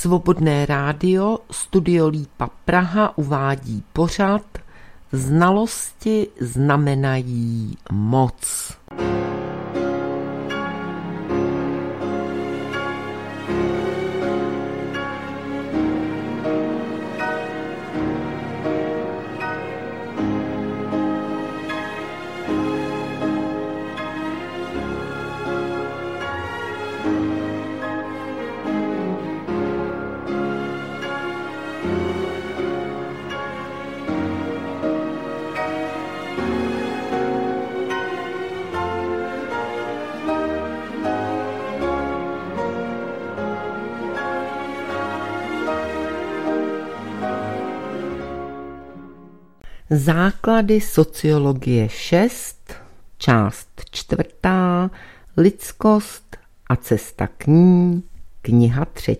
Svobodné rádio Studio Lípa Praha uvádí pořad Znalosti znamenají moc. Základy sociologie 6, část 4, lidskost a cesta k ní, kniha 3.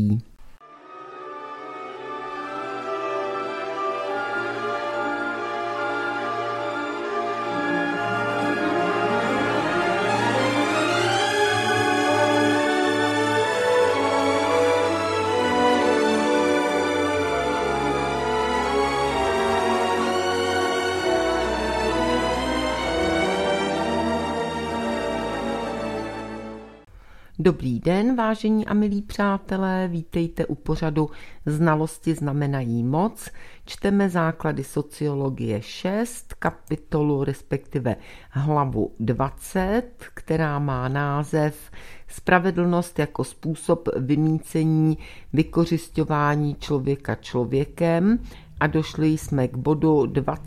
Dobrý den, vážení a milí přátelé, vítejte u pořadu Znalosti znamenají moc. Čteme základy sociologie 6, kapitolu, respektive hlavu 20, která má název Spravedlnost jako způsob vymýcení vykořisťování člověka člověkem a došli jsme k bodu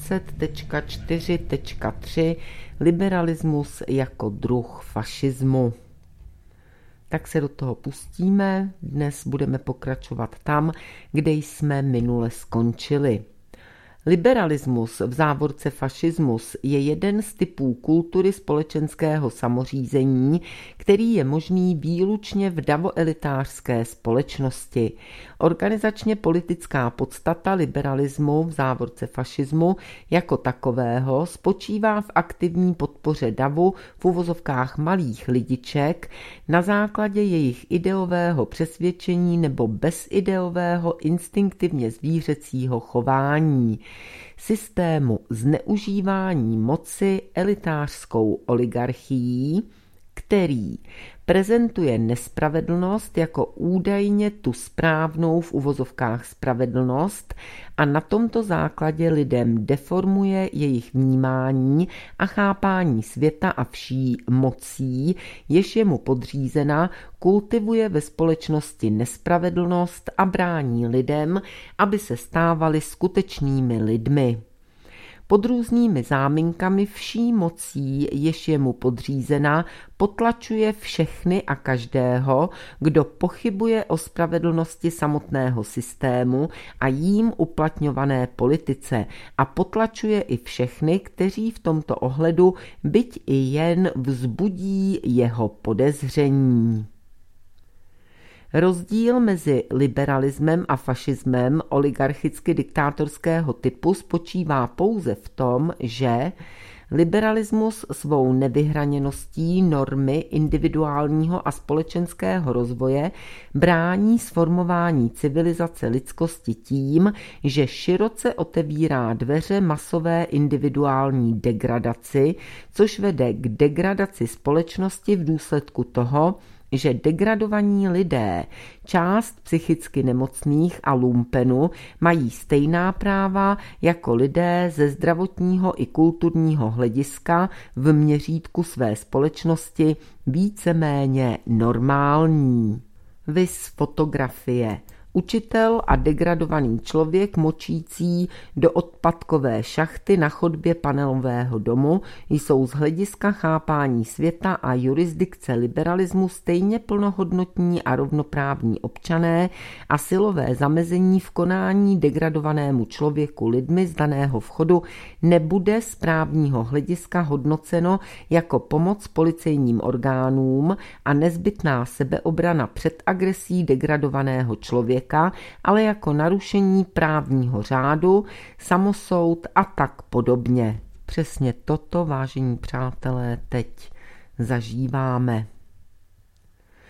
20.4.3 Liberalismus jako druh fašismu. Tak se do toho pustíme. Dnes budeme pokračovat tam, kde jsme minule skončili. Liberalismus, v závorce fašismus, je jeden z typů kultury společenského samořízení, který je možný výlučně v davoelitářské společnosti. Organizačně politická podstata liberalismu, v závorce fašismu, jako takového spočívá v aktivní podpoře davu v uvozovkách malých lidiček na základě jejich ideového přesvědčení nebo bezideového instinktivně zvířecího chování, systému zneužívání moci elitářskou oligarchií, který prezentuje nespravedlnost jako údajně tu správnou v uvozovkách spravedlnost a na tomto základě lidem deformuje jejich vnímání a chápání světa a vší mocí, jež je mu podřízena, kultivuje ve společnosti nespravedlnost a brání lidem, aby se stávali skutečnými lidmi. Pod různými záminkami vší mocí, jež je mu podřízena, potlačuje všechny a každého, kdo pochybuje o spravedlnosti samotného systému a jím uplatňované politice a potlačuje i všechny, kteří v tomto ohledu byť i jen vzbudí jeho podezření. Rozdíl mezi liberalismem a fašismem oligarchicky diktátorského typu spočívá pouze v tom, že liberalismus svou nevyhraněností normy individuálního a společenského rozvoje brání sformování civilizace lidskosti tím, že široce otevírá dveře masové individuální degradaci, což vede k degradaci společnosti v důsledku toho, že degradovaní lidé, část psychicky nemocných a lumpenů, mají stejná práva jako lidé ze zdravotního i kulturního hlediska v měřítku své společnosti víceméně normální. Viz fotografie. Učitel a degradovaný člověk močící do odpadkové šachty na chodbě panelového domu jsou z hlediska chápání světa a jurisdikce liberalismu stejně plnohodnotní a rovnoprávní občané a silové zamezení v konání degradovanému člověku lidmi z daného vchodu nebude z právního hlediska hodnoceno jako pomoc policejním orgánům a nezbytná sebeobrana před agresí degradovaného člověka, ale jako narušení právního řádu, samosoud a tak podobně. Přesně toto, vážení přátelé, teď zažíváme.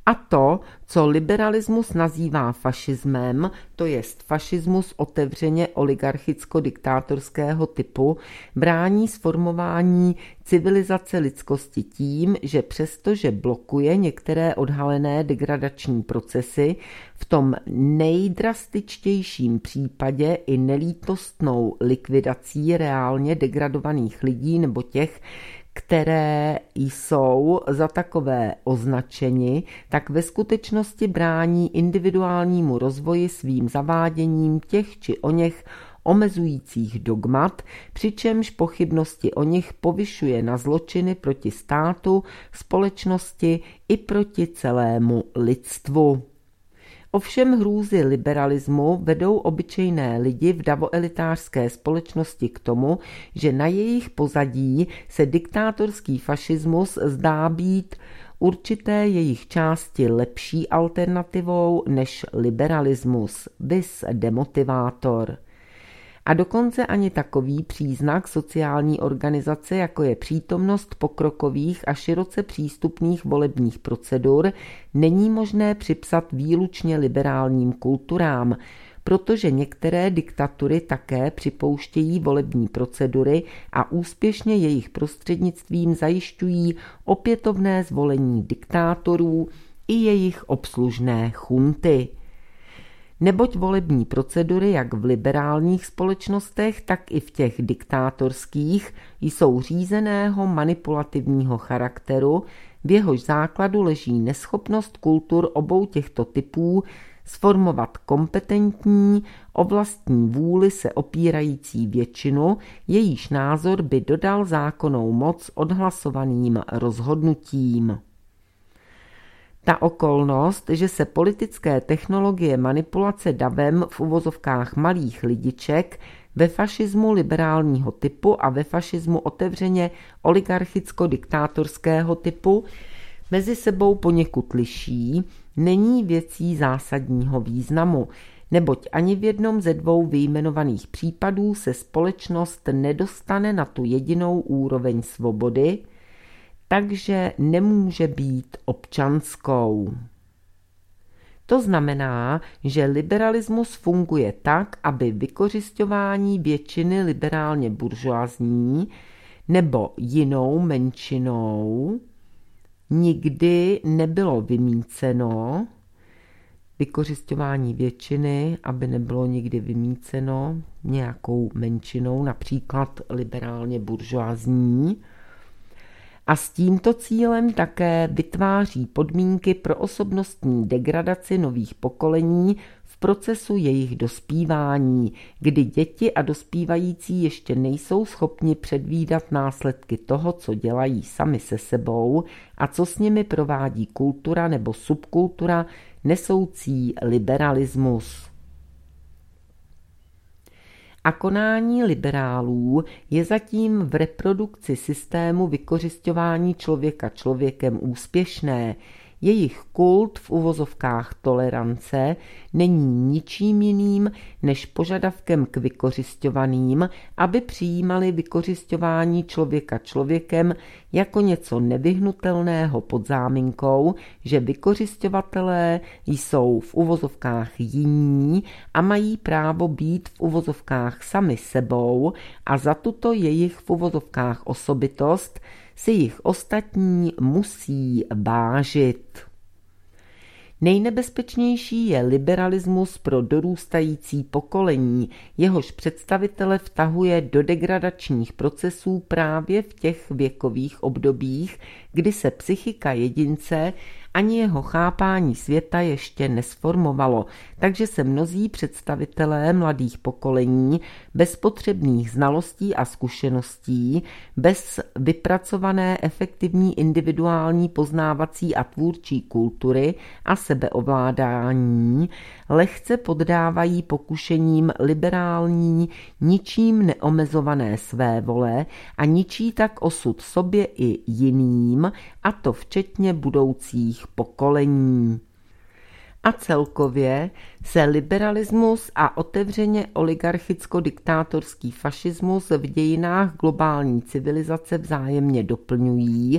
A to, co liberalismus nazývá fašismem, to jest fašismus otevřeně oligarchicko-diktátorského typu, brání sformování civilizace lidskosti tím, že přestože blokuje některé odhalené degradační procesy, v tom nejdrastičtějším případě i nelítostnou likvidací reálně degradovaných lidí nebo těch, které jsou za takové označeni, tak ve skutečnosti brání individuálnímu rozvoji svým zaváděním těch či oněch omezujících dogmat, přičemž pochybnosti o nich povyšuje na zločiny proti státu, společnosti i proti celému lidstvu. Ovšem hrůzy liberalismu vedou obyčejné lidi v davoelitářské společnosti k tomu, že na jejich pozadí se diktátorský fašismus zdá být určité jejich části lepší alternativou než liberalismus, vis demotivátor. A dokonce ani takový příznak sociální organizace, jako je přítomnost pokrokových a široce přístupných volebních procedur, není možné připsat výlučně liberálním kulturám, protože některé diktatury také připouštějí volební procedury a úspěšně jejich prostřednictvím zajišťují opětovné zvolení diktátorů i jejich obslužné chunty. Neboť volební procedury jak v liberálních společnostech, tak i v těch diktátorských jsou řízeného manipulativního charakteru, v jehož základu leží neschopnost kultur obou těchto typů sformovat kompetentní, o vlastní vůli se opírající většinu, jejíž názor by dodal zákonnou moc odhlasovaným rozhodnutím. Ta okolnost, že se politické technologie manipulace davem v uvozovkách malých lidiček ve fašismu liberálního typu a ve fašismu otevřeně oligarchicko-diktátorského typu mezi sebou poněkud liší, není věcí zásadního významu, neboť ani v jednom ze dvou vyjmenovaných případů se společnost nedostane na tu jedinou úroveň svobody, takže nemůže být občanskou. To znamená, že liberalismus funguje tak, aby vykořisťování většiny liberálně buržoazní nebo jinou menšinou nikdy nebylo vymýceno, vykořisťování většiny, aby nebylo nikdy vymýceno nějakou menšinou, například liberálně buržoazní, a s tímto cílem také vytváří podmínky pro osobnostní degradaci nových pokolení v procesu jejich dospívání, kdy děti a dospívající ještě nejsou schopni předvídat následky toho, co dělají sami se sebou a co s nimi provádí kultura nebo subkultura nesoucí liberalismus. A konání liberálů je zatím v reprodukci systému vykořisťování člověka člověkem úspěšné. Jejich kult v uvozovkách tolerance není ničím jiným než požadavkem k vykořisťovaným, aby přijímali vykořisťování člověka člověkem jako něco nevyhnutelného pod záminkou, že vykořisťovatelé jsou v uvozovkách jiní a mají právo být v uvozovkách sami sebou a za tuto jejich v uvozovkách osobitost si jich ostatní musí vážit. Nejnebezpečnější je liberalismus pro dorůstající pokolení, jehož představitele vtahuje do degradačních procesů právě v těch věkových obdobích, kdy se psychika jedince ani jeho chápání světa ještě nesformovalo, takže se mnozí představitelé mladých pokolení bez potřebných znalostí a zkušeností, bez vypracované efektivní individuální poznávací a tvůrčí kultury a sebeovládání lehce poddávají pokušením liberální, ničím neomezované své vole a ničí tak osud sobě i jiným, a to včetně budoucích pokolení. A celkově se liberalismus a otevřeně oligarchicko-diktátorský fašismus v dějinách globální civilizace vzájemně doplňují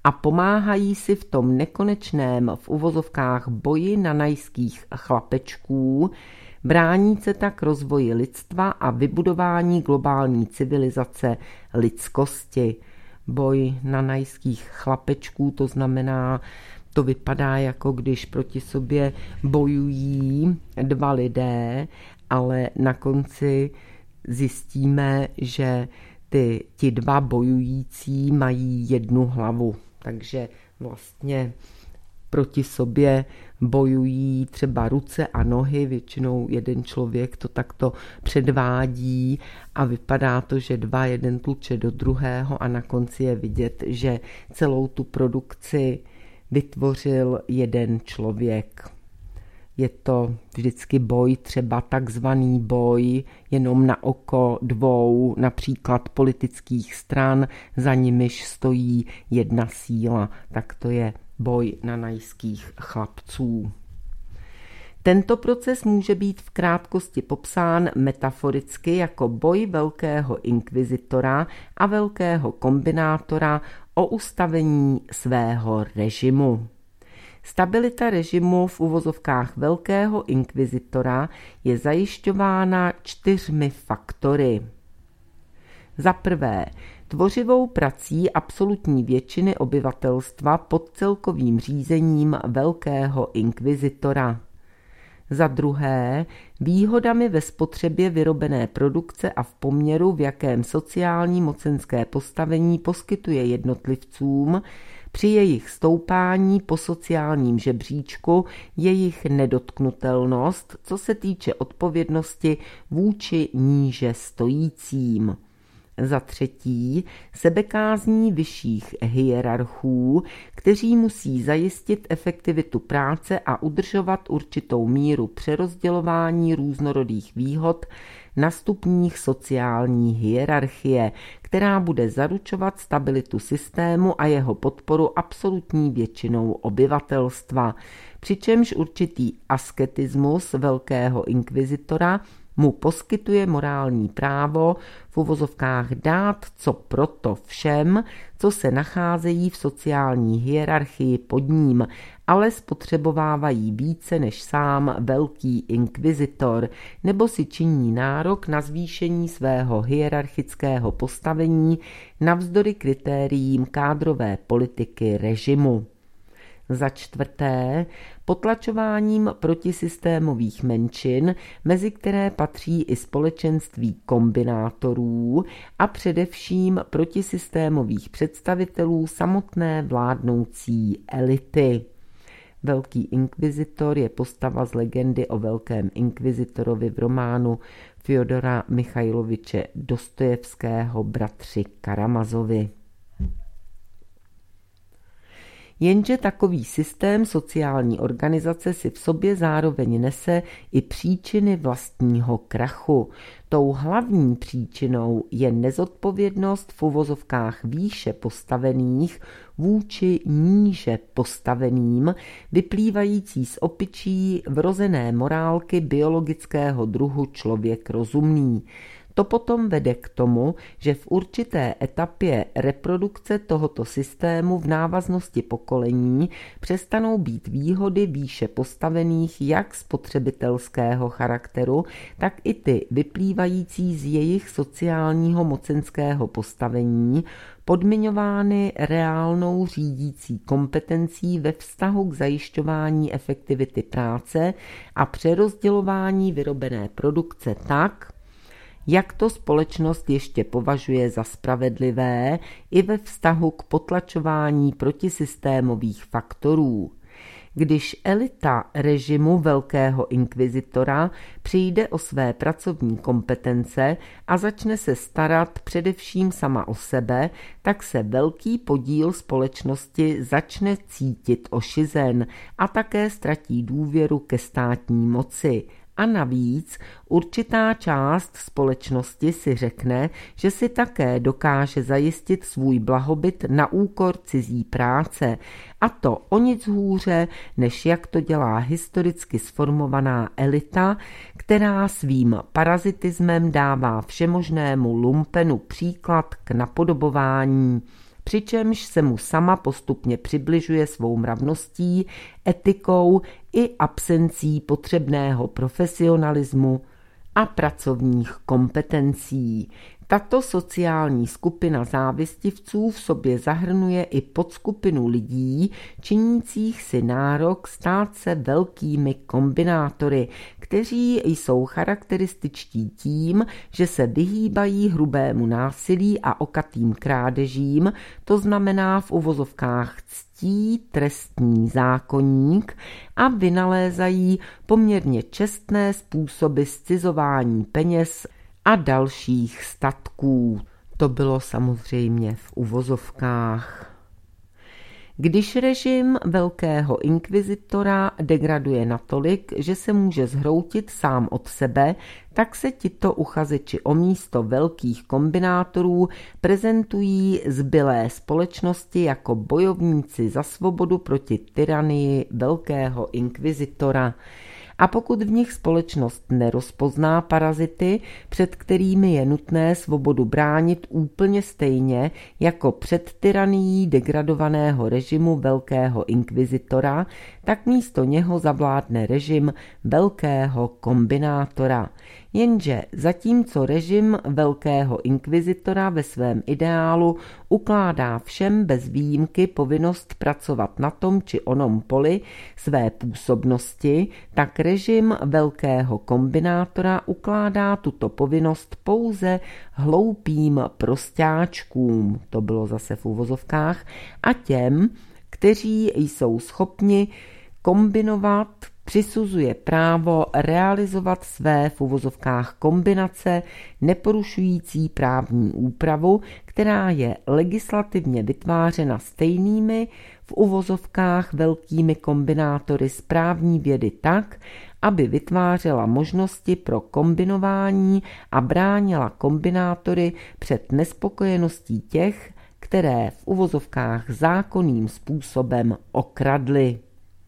a pomáhají si v tom nekonečném v uvozovkách boji nanajských chlapečků, brání se tak rozvoji lidstva a vybudování globální civilizace lidskosti. Boj nanajských chlapečků, to znamená, to vypadá jako když proti sobě bojují dva lidé, ale na konci zjistíme, že ti dva bojující mají jednu hlavu. Takže vlastně proti sobě bojují třeba ruce a nohy, většinou jeden člověk to takto předvádí a vypadá to, že jeden tluče do druhého a na konci je vidět, že celou tu produkci vytvořil jeden člověk. Je to vždycky boj, třeba takzvaný boj jenom na oko dvou, například politických stran, za nimiž stojí jedna síla. Tak to je boj nanajských chlapců. Tento proces může být v krátkosti popsán metaforicky jako boj velkého inkvizitora a velkého kombinátora o ustavení svého režimu. Stabilita režimu v uvozovkách velkého inkvizitora je zajišťována 4 faktory. Za prvé, tvořivou prací absolutní většiny obyvatelstva pod celkovým řízením velkého inkvizitora. Za druhé, výhodami ve spotřebě vyrobené produkce a v poměru, v jakém sociální mocenské postavení poskytuje jednotlivcům při jejich stoupání po sociálním žebříčku jejich nedotknutelnost, co se týče odpovědnosti vůči níže stojícím. Za třetí, sebekázní vyšších hierarchů, kteří musí zajistit efektivitu práce a udržovat určitou míru přerozdělování různorodých výhod na stupních sociální hierarchie, která bude zaručovat stabilitu systému a jeho podporu absolutní většinou obyvatelstva, přičemž určitý asketismus velkého inkvizitora mu poskytuje morální právo v uvozovkách dát co proto všem, co se nacházejí v sociální hierarchii pod ním, ale spotřebovávají více než sám velký inkvizitor, nebo si činí nárok na zvýšení svého hierarchického postavení navzdory kritériím kádrové politiky režimu. Za čtvrté, potlačováním protisystémových menšin, mezi které patří i společenství kombinátorů a především protisystémových představitelů samotné vládnoucí elity. Velký inkvizitor je postava z legendy o velkém inkvizitorovi v románu Fjodora Michajloviče Dostojevského Bratři Karamazovi. Jenže takový systém sociální organizace si v sobě zároveň nese i příčiny vlastního krachu. Tou hlavní příčinou je nezodpovědnost v uvozovkách výše postavených vůči níže postaveným, vyplývající z opičí vrozené morálky biologického druhu člověk rozumný. To potom vede k tomu, že v určité etapě reprodukce tohoto systému v návaznosti pokolení přestanou být výhody výše postavených jak spotřebitelského charakteru, tak i ty vyplývající z jejich sociálního mocenského postavení, podmiňovány reálnou řídící kompetencí ve vztahu k zajišťování efektivity práce a přerozdělování vyrobené produkce tak, jak to společnost ještě považuje za spravedlivé i ve vztahu k potlačování protisystémových faktorů. Když elita režimu velkého inkvizitora přijde o své pracovní kompetence a začne se starat především sama o sebe, tak se velký podíl společnosti začne cítit ošizen a také ztratí důvěru ke státní moci. A navíc určitá část společnosti si řekne, že si také dokáže zajistit svůj blahobyt na úkor cizí práce. A to o nic hůře, než jak to dělá historicky sformovaná elita, která svým parazitismem dává všemožnému lumpenu příklad k napodobování. přičemž se mu sama postupně přibližuje svou mravností, etikou i absencí potřebného profesionalismu a pracovních kompetencí. Tato sociální skupina závistivců v sobě zahrnuje i podskupinu lidí, činících si nárok stát se velkými kombinátory, kteří jsou charakterističtí tím, že se vyhýbají hrubému násilí a okatým krádežím, to znamená v uvozovkách ctí trestní zákoník a vynalézají poměrně čestné způsoby zcizování peněz a dalších statků. To bylo samozřejmě v uvozovkách. Když režim velkého inkvizitora degraduje natolik, že se může zhroutit sám od sebe, tak se tito uchazeči o místo velkých kombinátorů prezentují zbylé společnosti jako bojovníci za svobodu proti tyranii velkého inkvizitora. A pokud v nich společnost nerozpozná parazity, před kterými je nutné svobodu bránit úplně stejně jako před tyranií degradovaného režimu velkého inkvizitora, tak místo něho zavládne režim velkého kombinátora. Jenže zatímco režim velkého inkvizitora ve svém ideálu ukládá všem bez výjimky povinnost pracovat na tom či onom poli své působnosti, tak režim velkého kombinátora ukládá tuto povinnost pouze hloupým prostáčkům, to bylo zase v uvozovkách, a těm, kteří jsou schopni kombinovat, přisuzuje právo realizovat své v uvozovkách kombinace neporušující právní úpravu, která je legislativně vytvářena stejnými v uvozovkách velkými kombinátory z právní vědy tak, aby vytvářela možnosti pro kombinování a bránila kombinátory před nespokojeností těch, které v uvozovkách zákonným způsobem okradly.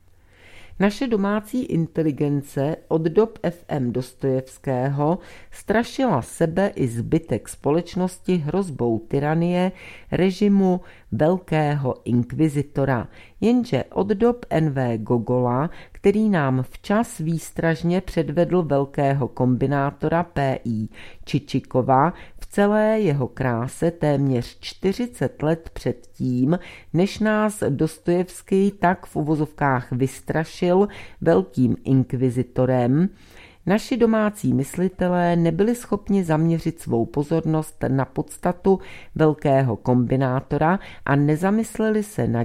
Naše domácí inteligence od dob F.M. Dostojevského strašila sebe i zbytek společnosti hrozbou tyranie režimu velkého inkvizitora, jenže od dob N.V. Gogola, který nám včas výstražně předvedl velkého kombinátora P.I. Čičikova v celé jeho kráse téměř 40 let předtím, než nás Dostojevský tak v uvozovkách vystrašil velkým inkvizitorem, naši domácí myslitelé nebyli schopni zaměřit svou pozornost na podstatu velkého kombinátora a nezamysleli se nad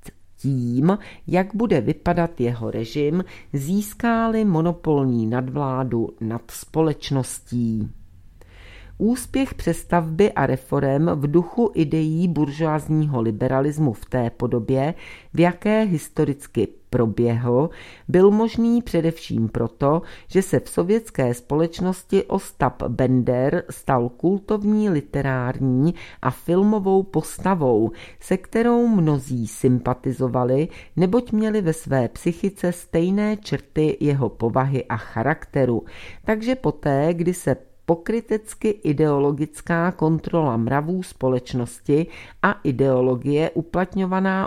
tím, jak bude vypadat jeho režim, získá-li monopolní nadvládu nad společností. Úspěch přestavby a reforem v duchu ideí buržoazního liberalismu v té podobě, v jaké historicky proběhl, byl možný především proto, že se v sovětské společnosti Ostap Bender stal kultovní literární a filmovou postavou, se kterou mnozí sympatizovali, neboť měli ve své psychice stejné črty jeho povahy a charakteru. Takže poté, kdy se pokrytecky ideologická kontrola mravů společnosti a ideologie uplatňovaná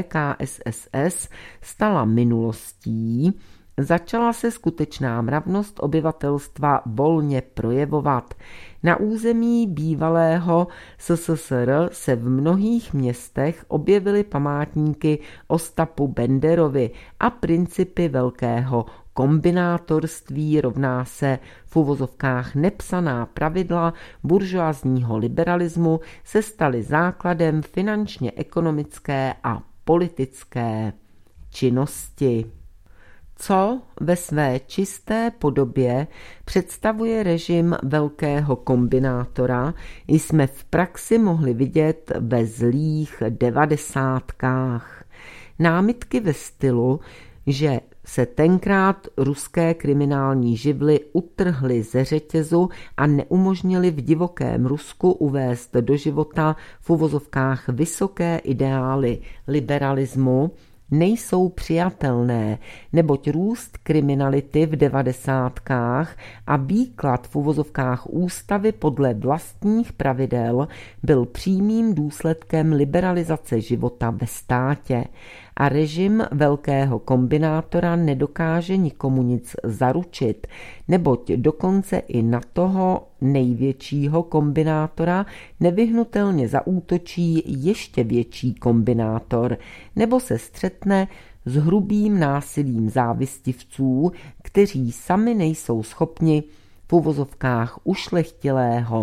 UV-KSSS stala minulostí, začala se skutečná mravnost obyvatelstva volně projevovat. Na území bývalého SSSR se v mnohých městech objevily památníky Ostapu Benderovi a principy velkého kombinátorství rovná se v uvozovkách nepsaná pravidla buržoazního liberalismu se staly základem finančně ekonomické a politické činnosti. Co ve své čisté podobě představuje režim velkého kombinátora, jsme v praxi mohli vidět ve zlých 90kách. Námitky ve stylu, že se tenkrát ruské kriminální živly utrhly ze řetězu a neumožnili v divokém Rusku uvést do života v uvozovkách vysoké ideály liberalismu, nejsou přijatelné, neboť růst kriminality v 90kách a výklad v uvozovkách ústavy podle vlastních pravidel byl přímým důsledkem liberalizace života ve státě a režim velkého kombinátora nedokáže nikomu nic zaručit, neboť dokonce i na toho největšího kombinátora nevyhnutelně zaútočí ještě větší kombinátor nebo se střetne s hrubým násilím závistivců, kteří sami nejsou schopni v uvozovkách ušlechtilého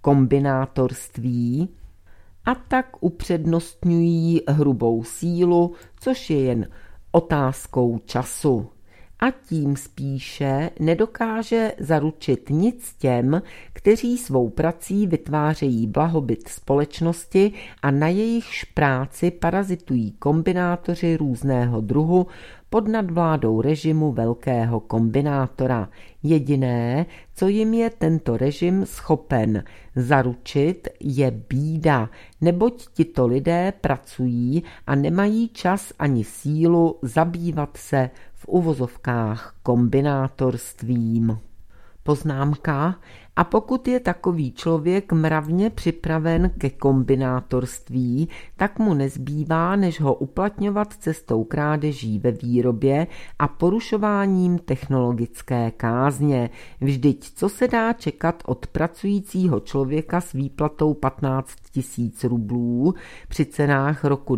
kombinátorství a tak upřednostňují hrubou sílu, což je jen otázkou času. A tím spíše nedokáže zaručit nic těm, kteří svou prací vytvářejí blahobyt společnosti a na jejichž práci parazitují kombinátoři různého druhu pod nadvládou režimu velkého kombinátora. Jediné, co jim je tento režim schopen zaručit, je bída, neboť tito lidé pracují a nemají čas ani sílu zabývat se v uvozovkách kombinátorstvím. Poznámka: a pokud je takový člověk mravně připraven ke kombinátorství, tak mu nezbývá, než ho uplatňovat cestou krádeží ve výrobě a porušováním technologické kázně. Vždyť co se dá čekat od pracujícího člověka s výplatou 15 000 rublů při cenách roku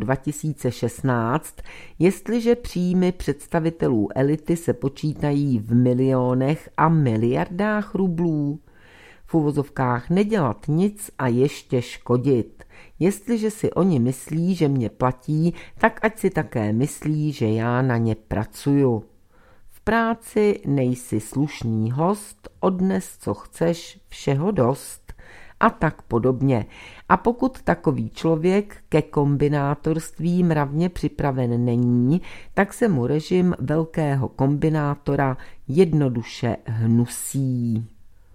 2016, jestliže příjmy představitelů elity se počítají v milionech a miliardách rublů? V uvozovkách nedělat nic a ještě škodit. Jestliže si oni myslí, že mě platí, tak ať si také myslí, že já na ně pracuju. V práci nejsi slušný host, odnes co chceš, všeho dost a tak podobně. A pokud takový člověk ke kombinátorství mravně připraven není, tak se mu režim velkého kombinátora jednoduše hnusí.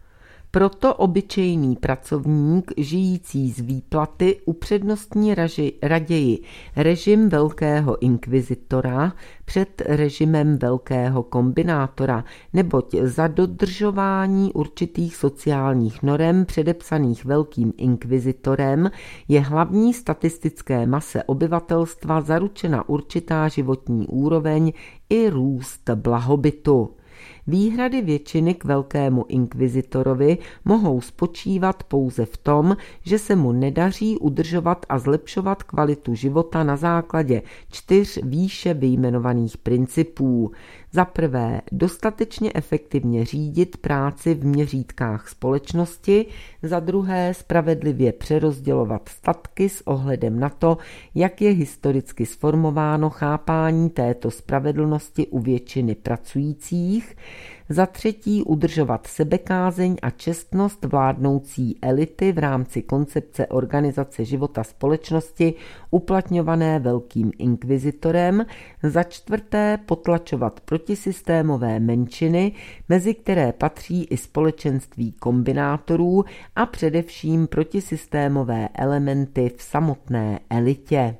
Proto obyčejný pracovník žijící z výplaty upřednostní raději režim velkého inkvizitora před režimem velkého kombinátora, neboť za dodržování určitých sociálních norem předepsaných velkým inkvizitorem je hlavní statistické mase obyvatelstva zaručena určitá životní úroveň i růst blahobytu. Výhrady většiny k velkému inkvizitorovi mohou spočívat pouze v tom, že se mu nedaří udržovat a zlepšovat kvalitu života na základě 4 výše vyjmenovaných principů. Za prvé, dostatečně efektivně řídit práci v měřítkách společnosti, za druhé, spravedlivě přerozdělovat statky s ohledem na to, jak je historicky sformováno chápání této spravedlnosti u většiny pracujících, za třetí, udržovat sebekázeň a čestnost vládnoucí elity v rámci koncepce organizace života společnosti uplatňované velkým inkvizitorem, za čtvrté, potlačovat protisystémové menšiny, mezi které patří i společenství kombinátorů a především protisystémové elementy v samotné elitě.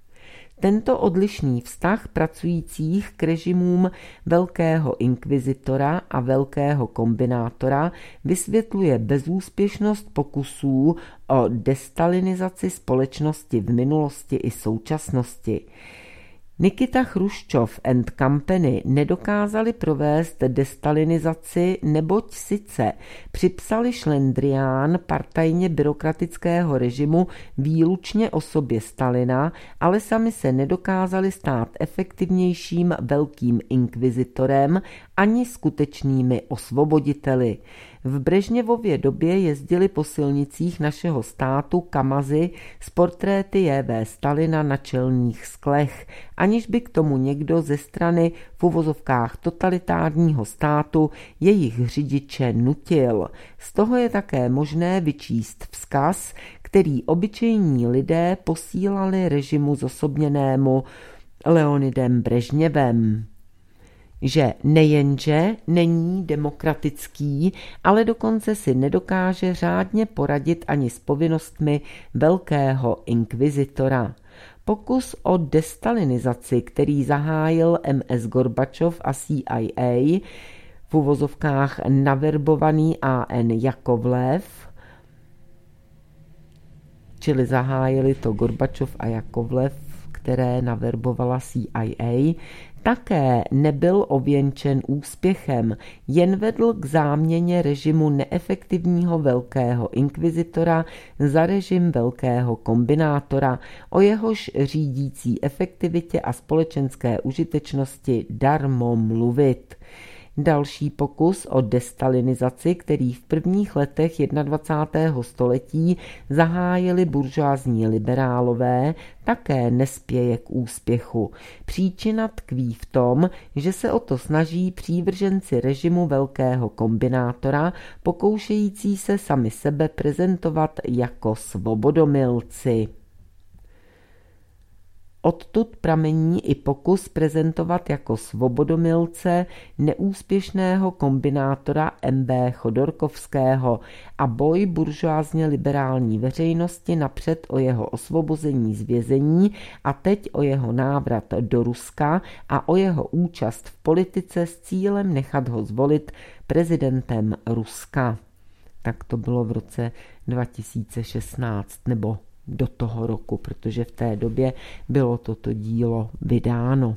Tento odlišný vztah pracujících k režimům velkého inkvizitora a velkého kombinátora vysvětluje bezúspěšnost pokusů o destalinizaci společnosti v minulosti i současnosti. Nikita Chruščov and Company nedokázali provést destalinizaci, neboť sice připsali šlendrián partajně byrokratického režimu výlučně osobě Stalina, ale sami se nedokázali stát efektivnějším velkým inkvizitorem ani skutečnými osvoboditeli. V Brežněvově době jezdili po silnicích našeho státu kamazy s portréty J.V. Stalina na čelních sklech, aniž by k tomu někdo ze strany v uvozovkách totalitárního státu jejich řidiče nutil. Z toho je také možné vyčíst vzkaz, který obyčejní lidé posílali režimu zosobněnému Leonidem Brežněvem, že nejenže není demokratický, ale dokonce si nedokáže řádně poradit ani s povinnostmi velkého inkvizitora. Pokus o destalinizaci, který zahájil MS Gorbačov a CIA, v uvozovkách naverbovaný A.N. Jakovlev, čili zahájili to Gorbačov a Jakovlev, které naverbovala CIA, také nebyl ověnčen úspěchem, jen vedl k záměně režimu neefektivního velkého inkvizitora za režim velkého kombinátora, o jehož řídící efektivitě a společenské užitečnosti darmo mluvit. Další pokus o destalinizaci, který v prvních letech 21. století zahájili buržoazní liberálové, také nespěje k úspěchu. Příčina tkví v tom, že se o to snaží přívrženci režimu velkého kombinátora, pokoušející se sami sebe prezentovat jako svobodomilci. Odtud pramení i pokus prezentovat jako svobodomilce neúspěšného kombinátora M.B. Chodorkovského a boj buržoázně liberální veřejnosti napřed o jeho osvobození z vězení a teď o jeho návrat do Ruska a o jeho účast v politice s cílem nechat ho zvolit prezidentem Ruska. Tak to bylo v roce 2016 nebo do toho roku, protože v té době bylo toto dílo vydáno.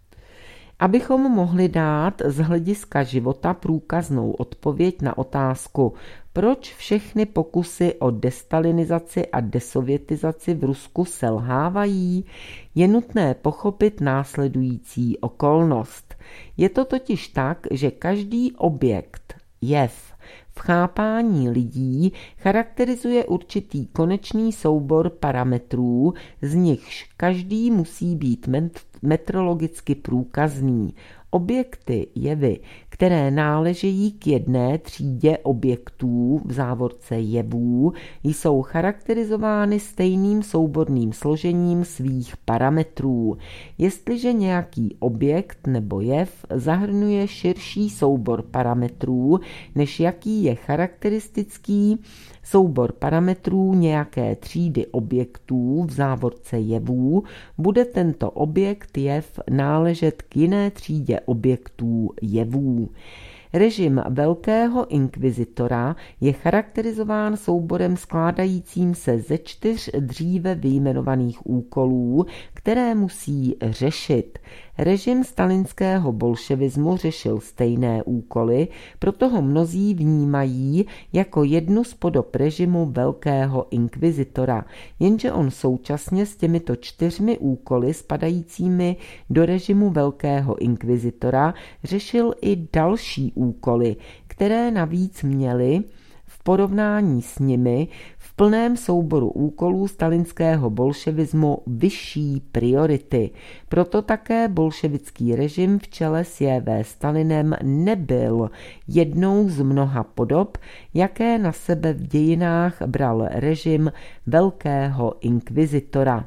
Abychom mohli dát z hlediska života průkaznou odpověď na otázku, proč všechny pokusy o destalinizaci a desovětizaci v Rusku selhávají, je nutné pochopit následující okolnost. Je to totiž tak, že každý objekt, jev, v chápání lidí charakterizuje určitý konečný soubor parametrů, z nichž každý musí být metrologicky průkazný. Objekty, jevy, které náležejí k jedné třídě objektů, v závorce jevů, jsou charakterizovány stejným souborným složením svých parametrů. Jestliže nějaký objekt nebo jev zahrnuje širší soubor parametrů, než jaký je charakteristický soubor parametrů nějaké třídy objektů, v závorce jevů, bude tento objekt jev náležet k jiné třídě objektů jevů. Režim velkého inkvizitora je charakterizován souborem skládajícím se ze 4 dříve vyjmenovaných úkolů, které musí řešit. Režim stalinského bolševismu řešil stejné úkoly, proto ho mnozí vnímají jako jednu z podob režimu velkého inkvizitora, jenže on současně s těmito 4 úkoly spadajícími do režimu velkého inkvizitora řešil i další úkoly, které navíc měly v porovnání s nimi v plném souboru úkolů stalinského bolševismu vyšší priority. Proto také bolševický režim v čele s J.V. Stalinem nebyl jednou z mnoha podob, jaké na sebe v dějinách bral režim velkého inkvizitora.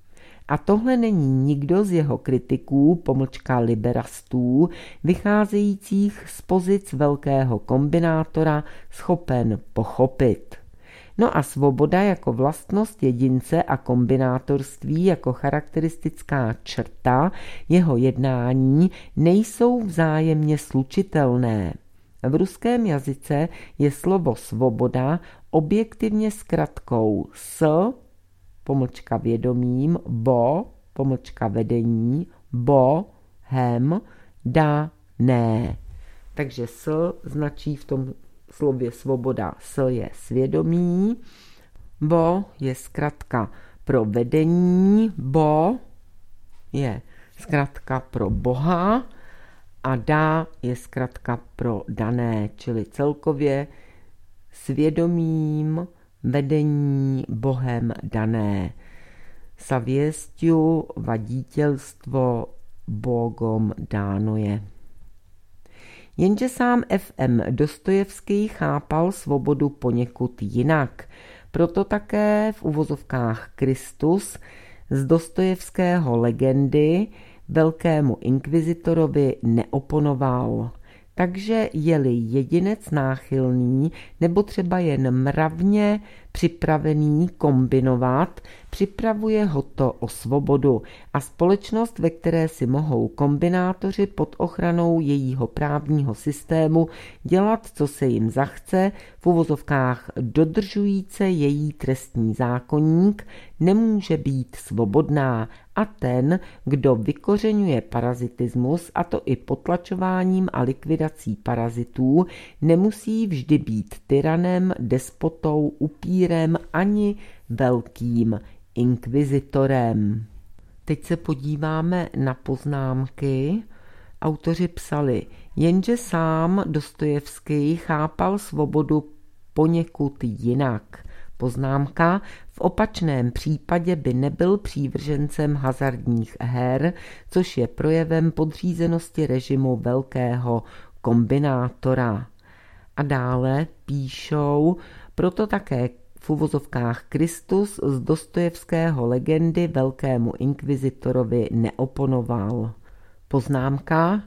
A tohle není nikdo z jeho kritiků, pomlčka liberastů, vycházejících z pozic velkého kombinátora, schopen pochopit. No a svoboda jako vlastnost jedince a kombinátorství jako charakteristická črta jeho jednání nejsou vzájemně slučitelné. V ruském jazyce je slovo svoboda objektivně zkratkou s, pomlčka vědomím, bo, pomlčka vedení, bo, hem, da, ne. Takže s značí v tom slově svoboda, s je svědomí, bo je zkratka pro vedení, bo je zkratka pro Boha a da je zkratka pro dané, čili celkově svědomím, vedení, Bohem dané. Savěstiu vadítelstvo Bogom dáno je. Jenže sám F.M. Dostojevský chápal svobodu poněkud jinak. Proto také v uvozovkách Kristus z Dostojevského legendy velkému inkvizitorovi neoponoval. Takže je-li jedinec náchylný nebo třeba jen mravně připravený kombinovat, Připravuje ho to o svobodu a společnost, ve které si mohou kombinátoři pod ochranou jejího právního systému dělat, co se jim zachce, v uvozovkách dodržujíce její trestní zákoník, nemůže být svobodná a ten, kdo vykořeňuje parazitismus, a to i potlačováním a likvidací parazitů, nemusí vždy být tyranem, despotou, upírem ani velkým inkvizitorem. Teď se podíváme na poznámky. Autoři psali, jenže sám Dostojevskij chápal svobodu poněkud jinak. Poznámka, v opačném případě by nebyl přívržencem hazardních her, což je projevem podřízenosti režimu velkého kombinátora. A dále píšou, proto také v uvozovkách Kristus z Dostojevského legendy velkému inkvizitorovi neoponoval. Poznámka,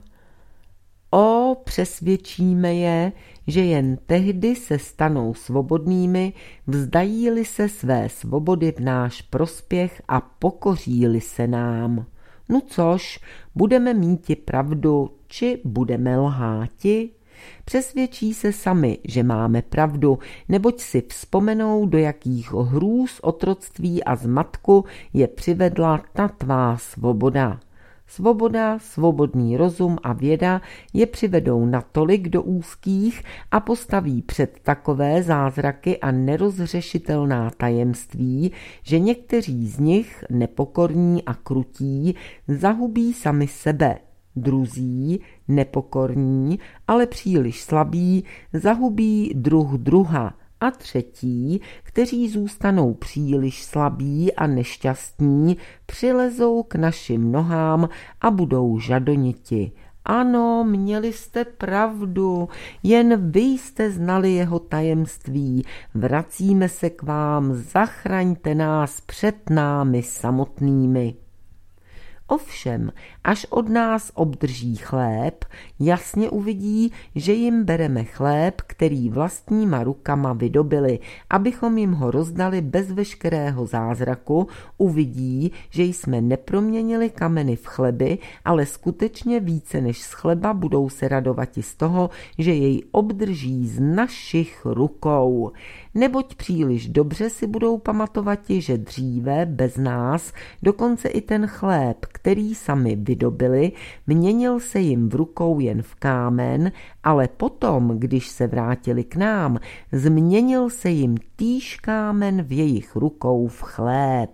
přesvědčíme je, že jen tehdy se stanou svobodnými, vzdají-li se své svobody v náš prospěch a pokoří-li se nám. No což, budeme míti pravdu, či budeme lháti? Přesvědčí se sami, že máme pravdu, neboť si vzpomenou, do jakých hrůz, otroctví a zmatku je přivedla ta tvá svoboda. Svoboda, svobodný rozum a věda je přivedou natolik do úzkých a postaví před takové zázraky a nerozřešitelná tajemství, že někteří z nich, nepokorní a krutí, zahubí sami sebe. Druzí, nepokorní, ale příliš slabí, zahubí druha a třetí, kteří zůstanou příliš slabí a nešťastní, přilezou k našim nohám a budou žadoniti. Ano, měli jste pravdu, jen vy jste znali jeho tajemství, vracíme se k vám, zachraňte nás před námi samotnými. Ovšem, až od nás obdrží chléb, jasně uvidí, že jim bereme chléb, který vlastníma rukama vydobili, abychom jim ho rozdali bez veškerého zázraku, uvidí, že jsme neproměnili kameny v chleby, ale skutečně více než z chleba budou se radovati z toho, že jej obdrží z našich rukou. Neboť příliš dobře si budou pamatovati, že dříve, bez nás, dokonce i ten chléb, který sami vydobili, měnil se jim v rukou jen v kámen, ale potom, když se vrátili k nám, změnil se jim týž kámen v jejich rukou v chléb.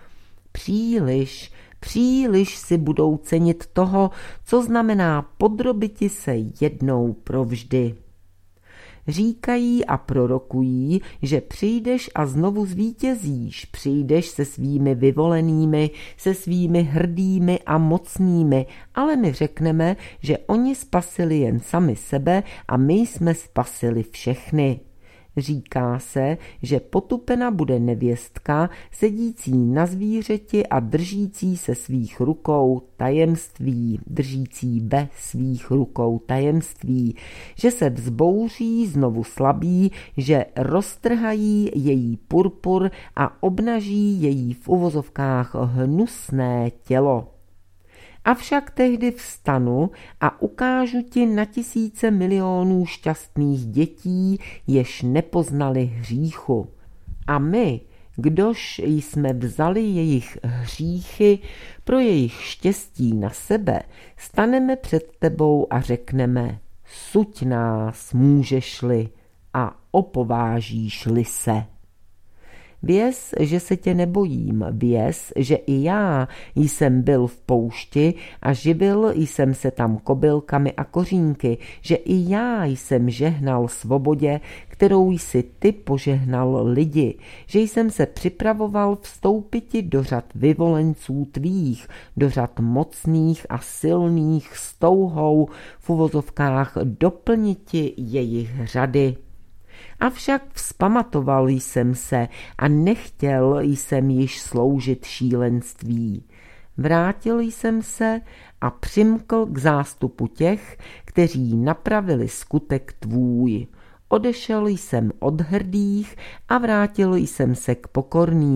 Příliš si budou cenit toho, co znamená podrobiti se jednou provždy. Říkají a prorokují, že přijdeš a znovu zvítězíš, přijdeš se svými vyvolenými, se svými hrdými a mocnými, ale my řekneme, že oni spasili jen sami sebe a my jsme spasili všechny. Říká se, že potupena bude nevěstka, sedící na zvířeti a držící se svých rukou tajemství, držící ve svých rukou tajemství, že se vzbouří znovu slabí, že roztrhají její purpur a obnaží její v uvozovkách hnusné tělo. Avšak tehdy vstanu a ukážu ti na tisíce milionů šťastných dětí, jež nepoznali hříchu. A my, kdož jsme vzali jejich hříchy pro jejich štěstí na sebe, staneme před tebou a řekneme, suď nás, můžeš-li a opovážíš-li se. Věz, že se tě nebojím, věz, že i já jsem byl v poušti a živil jsem se tam kobylkami a kořínky, že i já jsem žehnal svobodě, kterou jsi ty požehnal lidi, že jsem se připravoval vstoupiti do řad vyvolenců tvých, do řad mocných a silných s touhou v uvozovkách doplniti jejich řady. Avšak vzpamatoval jsem se a nechtěl jsem již sloužit šílenství. Vrátil jsem se a přimkl k zástupu těch, kteří napravili skutek tvůj. Odešel jsem od hrdých a vrátil jsem se k pokorným,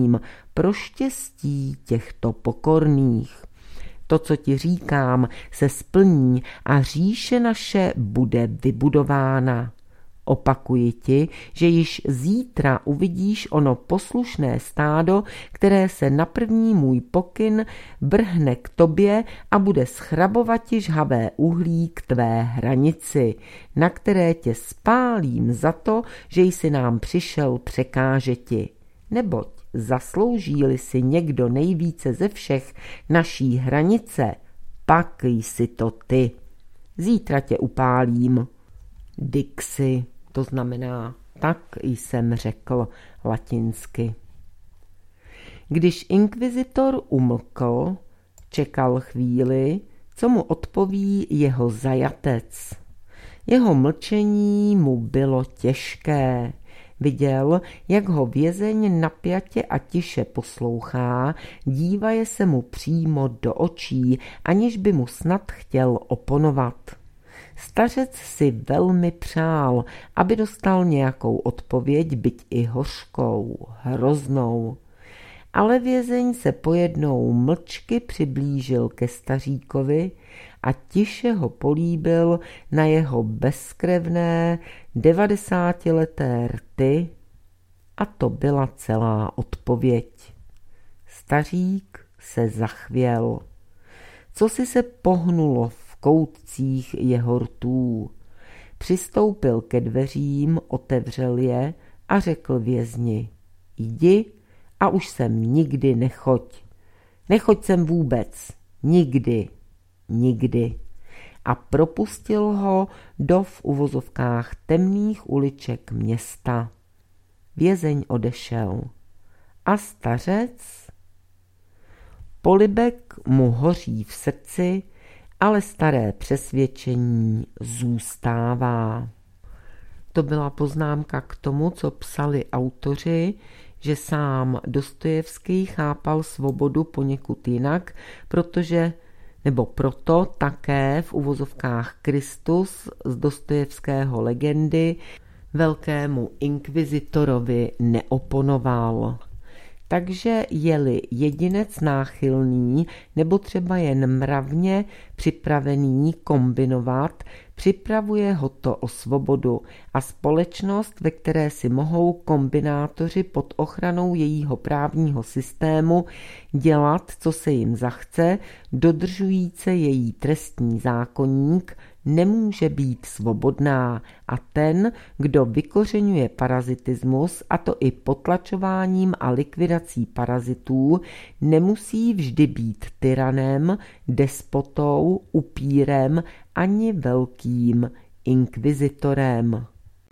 pro štěstí těchto pokorných. To, co ti říkám, se splní a říše naše bude vybudována. Opakuji ti, že již zítra uvidíš ono poslušné stádo, které se na první můj pokyn vrhne k tobě a bude schrabovati žhavé uhlí k tvé hranici, na které tě spálím za to, že jsi nám přišel překážeti. Neboť zaslouží-li si někdo nejvíce ze všech naší hranice, pak jsi to ty. Zítra tě upálím. Dixi, to znamená, tak jsem řekl latinsky. Když inkvizitor umlkl, čekal chvíli, co mu odpoví jeho zajatec. Jeho mlčení mu bylo těžké. Viděl, jak ho vězeň napjatě a tiše poslouchá, dívaje se mu přímo do očí, aniž by mu snad chtěl oponovat. Stařec si velmi přál, aby dostal nějakou odpověď, byť i hořkou, hroznou. Ale vězeň se pojednou mlčky přiblížil ke staříkovi a tiše ho políbil na jeho bezkrevné 90leté rty a to byla celá odpověď. Stařík se zachvěl. Cosi se pohnulo v koutcích jeho rtů. Přistoupil ke dveřím, otevřel je a řekl vězni: jdi a už sem nikdy nechoď. Nechoď sem vůbec, nikdy, nikdy. A propustil ho do v uvozovkách temných uliček města. Vězeň odešel. A stařec? Polibek mu hoří v srdci, ale staré přesvědčení zůstává. To byla poznámka k tomu, co psali autoři, že sám Dostojevský chápal svobodu poněkud jinak, proto také v uvozovkách Kristus z Dostojevského legendy velkému inkvizitorovi neoponoval. Takže je-li jedinec náchylný nebo třeba jen mravně připravený kombinovat, připravuje ho to o svobodu a společnost, ve které si mohou kombinátoři pod ochranou jejího právního systému dělat, co se jim zachce, dodržujíce její trestní zákoník, nemůže být svobodná a ten, kdo vykořeňuje parazitismus, a to i potlačováním a likvidací parazitů, nemusí vždy být tyranem, despotou, upírem ani velkým inkvizitorem.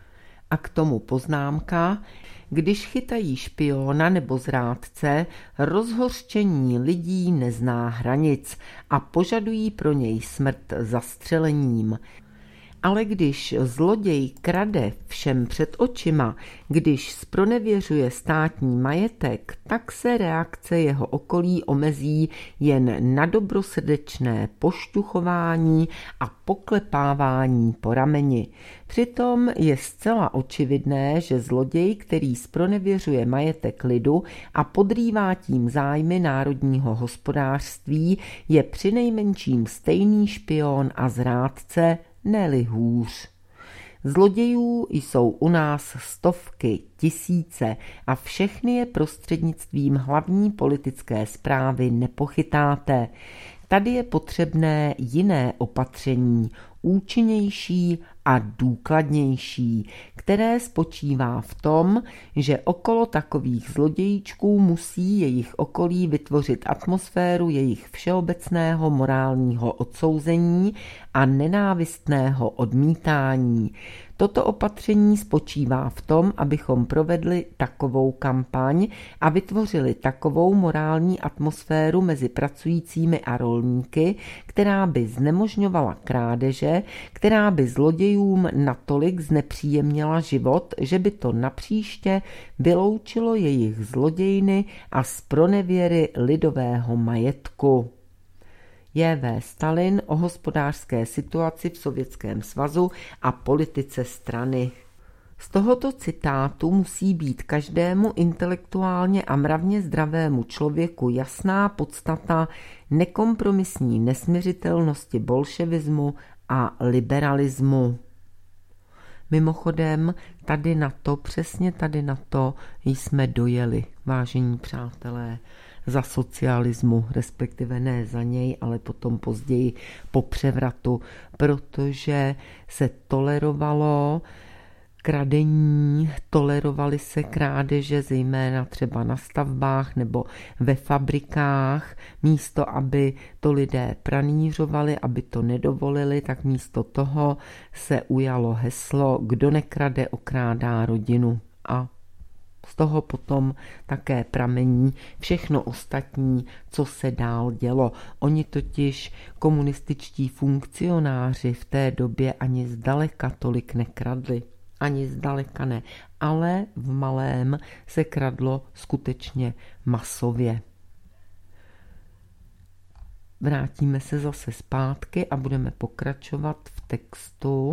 A k tomu poznámka: když chytají špiona nebo zrádce, rozhořčení lidí nezná hranic a požadují pro něj smrt zastřelením. Ale když zloděj krade všem před očima, když zpronevěřuje státní majetek, tak se reakce jeho okolí omezí jen na dobrosrdečné pošťuchování a poklepávání po rameni. Přitom je zcela očividné, že zloděj, který zpronevěřuje majetek lidu a podrývá tím zájmy národního hospodářství, je přinejmenším stejný špion a zrádce, ne-li hůř. Zlodějů jsou u nás stovky, tisíce a všechny je prostřednictvím hlavní politické správy nepochytáte. Tady je potřebné jiné opatření, účinnější a důkladnější, které spočívá v tom, že okolo takových zlodějíčků musí jejich okolí vytvořit atmosféru jejich všeobecného morálního odsouzení a nenávistného odmítání. Toto opatření spočívá v tom, abychom provedli takovou kampaň a vytvořili takovou morální atmosféru mezi pracujícími a rolníky, která by znemožňovala krádeže, která by zlodějům natolik znepříjemnila život, že by to napříště vyloučilo jejich zlodějny a zpronevěry lidového majetku. J.V. Stalin o hospodářské situaci v Sovětském svazu a politice strany. Z tohoto citátu musí být každému intelektuálně a mravně zdravému člověku jasná podstata nekompromisní nesmiřitelnosti bolševismu a liberalismu. Mimochodem, přesně tady na to jsme dojeli, vážení přátelé, za socialismu, respektive ne za něj, ale potom později po převratu, protože se tolerovalo kradení, tolerovaly se krádeže, zejména třeba na stavbách nebo ve fabrikách. Místo, aby to lidé pranířovali, aby to nedovolili, tak místo toho se ujalo heslo, kdo nekrade, okrádá rodinu. A z toho potom také pramení všechno ostatní, co se dál dělo. Oni totiž, komunističtí funkcionáři, v té době ani zdaleka tolik nekradli. Ani zdaleka ne, ale v malém se kradlo skutečně masově. Vrátíme se zase zpátky a budeme pokračovat v textu.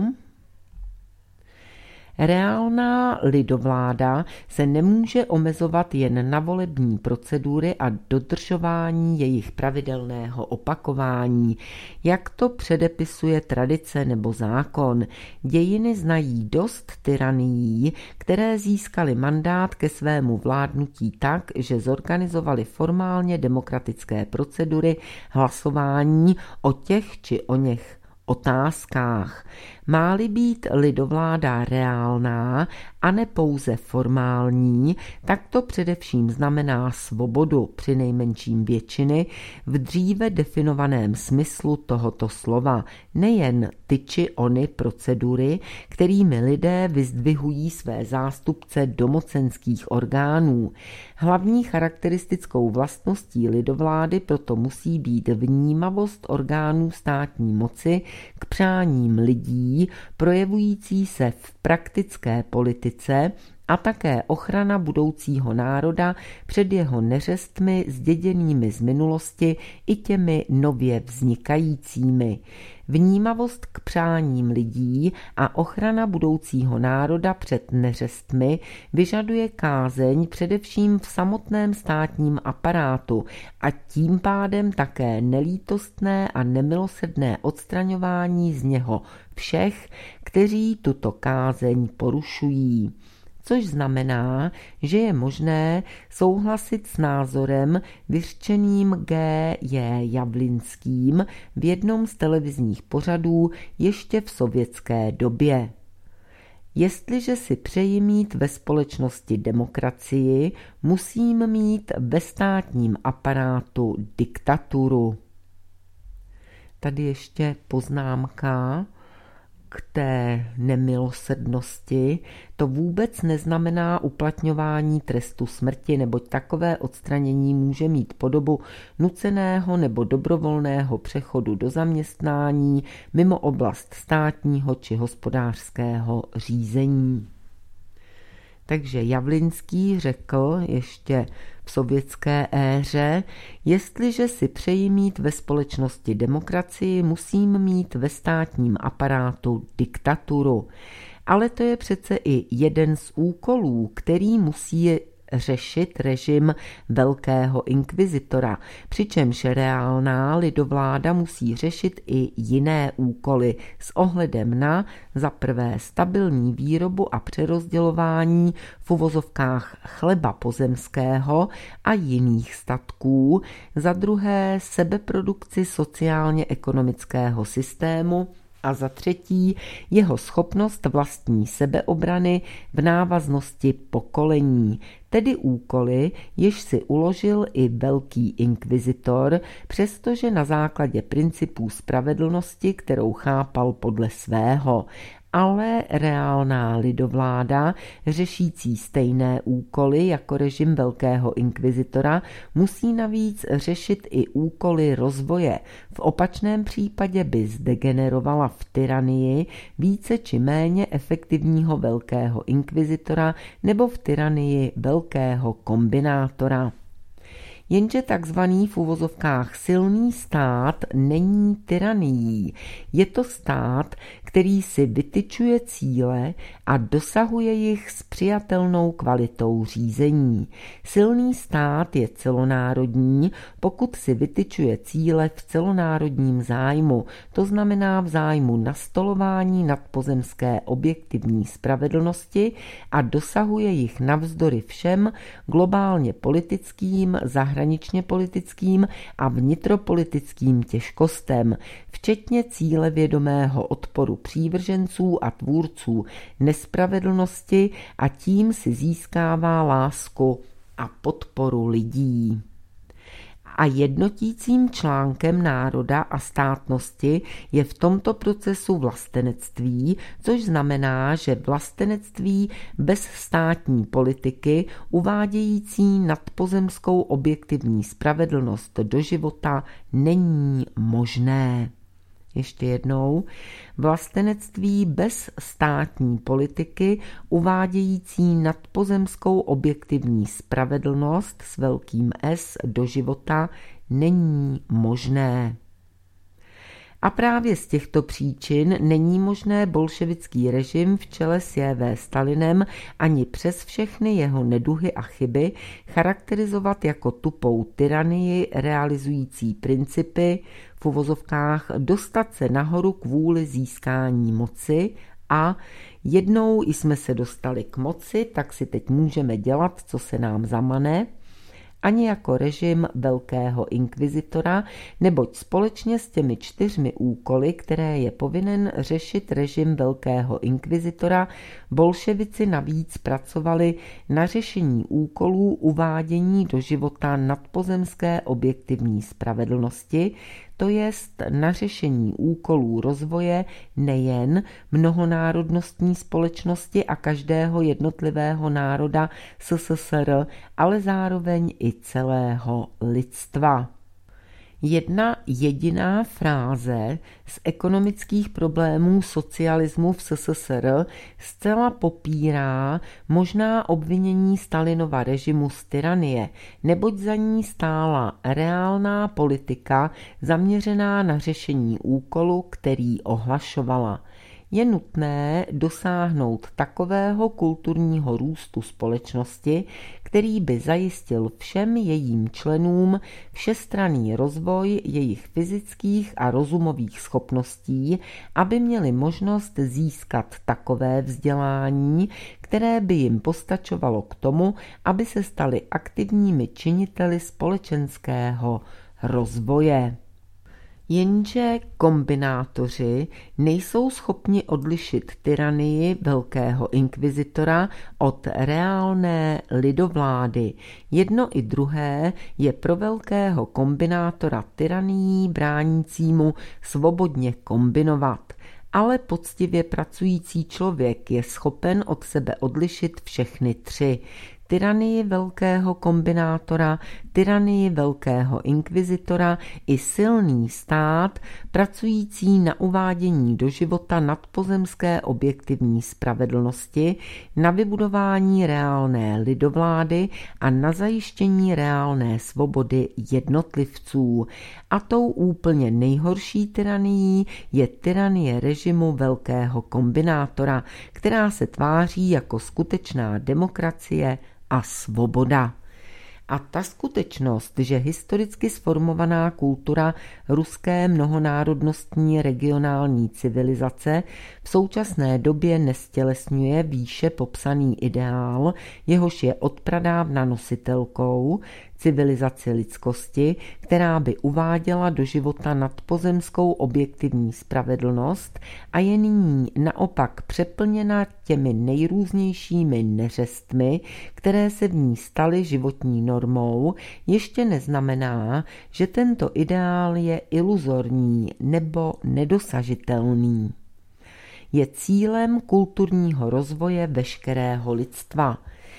Reálná lidovláda se nemůže omezovat jen na volební procedury a dodržování jejich pravidelného opakování, jak to předepisuje tradice nebo zákon. Dějiny znají dost tyranií, které získaly mandát ke svému vládnutí tak, že zorganizovali formálně demokratické procedury hlasování o těch či o něch otázkách. Má-li být lidovláda reálná a ne pouze formální, tak to především znamená svobodu, přinejmenším většiny, v dříve definovaném smyslu tohoto slova, nejen ty či ony procedury, kterými lidé vyzdvihují své zástupce do mocenských orgánů. Hlavní charakteristickou vlastností lidovlády proto musí být vnímavost orgánů státní moci k přáním lidí, projevující se v praktické politice a také ochrana budoucího národa před jeho neřestmi zděděnými z minulosti i těmi nově vznikajícími. Vnímavost k přáním lidí a ochrana budoucího národa před neřestmi vyžaduje kázeň především v samotném státním aparátu a tím pádem také nelítostné a nemilosrdné odstraňování z něho všech, kteří tuto kázeň porušují. Což znamená, že je možné souhlasit s názorem vyřčeným G.J. Javlinským v jednom z televizních pořadů ještě v sovětské době. Jestliže si přeji mít ve společnosti demokracii, musím mít ve státním aparátu diktaturu. Tady ještě poznámka k té nemilosrdnosti. To vůbec neznamená uplatňování trestu smrti, neboť takové odstranění může mít podobu nuceného nebo dobrovolného přechodu do zaměstnání mimo oblast státního či hospodářského řízení. Takže Javlinský řekl ještě v sovětské éře, jestliže si přeji mít ve společnosti demokracii, musím mít ve státním aparátu diktaturu. Ale to je přece i jeden z úkolů, který musí řešit režim velkého inkvizitora, přičemž reálná lidovláda musí řešit i jiné úkoly s ohledem na za prvé stabilní výrobu a přerozdělování v uvozovkách chleba pozemského a jiných statků, za druhé sebeprodukci sociálně-ekonomického systému a za třetí jeho schopnost vlastní sebeobrany v návaznosti pokolení, tedy úkoly, jež si uložil i velký inkvizitor, přestože na základě principů spravedlnosti, kterou chápal podle svého, ale reálná lidovláda, řešící stejné úkoly jako režim velkého inkvizitora, musí navíc řešit i úkoly rozvoje. V opačném případě by zdegenerovala v tyranii více či méně efektivního velkého inkvizitora nebo v tyranii velkého kombinátora. Jenže takzvaný v uvozovkách silný stát není tyranií. Je to stát, který si vytyčuje cíle a dosahuje jich s přijatelnou kvalitou řízení. Silný stát je celonárodní, pokud si vytyčuje cíle v celonárodním zájmu, to znamená v zájmu nastolování nadpozemské objektivní spravedlnosti a dosahuje jich navzdory všem globálně politickým, zahraničně politickým a vnitropolitickým těžkostem, včetně cíle vědomého odporu přívrženců a tvůrců nespravedlnosti, a tím si získává lásku a podporu lidí. A jednotícím článkem národa a státnosti je v tomto procesu vlastenectví, což znamená, že vlastenectví bez státní politiky uvádějící nadpozemskou objektivní spravedlnost do života není možné. Ještě jednou, vlastenectví bez státní politiky uvádějící nadpozemskou objektivní spravedlnost s velkým S do života není možné. A právě z těchto příčin není možné bolševický režim v čele s J.V. Stalinem ani přes všechny jeho neduhy a chyby charakterizovat jako tupou tyranii realizující principy, v uvozovkách dostat se nahoru kvůli získání moci a jednou jsme se dostali k moci, tak si teď můžeme dělat, co se nám zamane, ani jako režim velkého inkvizitora, neboť společně s těmi 4 úkoly, které je povinen řešit režim velkého inkvizitora, bolševici navíc pracovali na řešení úkolů uvádění do života nadpozemské objektivní spravedlnosti, to jest na řešení úkolů rozvoje nejen mnohonárodnostní společnosti a každého jednotlivého národa SSSR, ale zároveň i celého lidstva. Jedna jediná fráze z ekonomických problémů socialismu v SSSR zcela popírá možná obvinění Stalinova režimu z tyranie, neboť za ní stála reálná politika zaměřená na řešení úkolu, který ohlašovala. Je nutné dosáhnout takového kulturního růstu společnosti, který by zajistil všem jejím členům všestranný rozvoj jejich fyzických a rozumových schopností, aby měli možnost získat takové vzdělání, které by jim postačovalo k tomu, aby se stali aktivními činiteli společenského rozvoje. Jenže kombinátoři nejsou schopni odlišit tyranii velkého inkvizitora od reálné lidovlády. Jedno i druhé je pro velkého kombinátora tyranií bránícímu svobodně kombinovat. Ale poctivě pracující člověk je schopen od sebe odlišit všechny 3. Tyranii velkého kombinátora, tyranii velkého inkvizitora i silný stát, pracující na uvádění do života nadpozemské objektivní spravedlnosti, na vybudování reálné lidovlády a na zajištění reálné svobody jednotlivců. A tou úplně nejhorší tyranií je tyranie režimu velkého kombinátora, která se tváří jako skutečná demokracie a svoboda. A ta skutečnost, že historicky sformovaná kultura ruské mnohonárodnostní regionální civilizace v současné době nestělesňuje výše popsaný ideál, jehož je odpradávna nositelkou, civilizaci lidskosti, která by uváděla do života nadpozemskou objektivní spravedlnost a je nyní naopak přeplněna těmi nejrůznějšími neřestmi, které se v ní staly životní normou, ještě neznamená, že tento ideál je iluzorní nebo nedosažitelný. Je cílem kulturního rozvoje veškerého lidstva.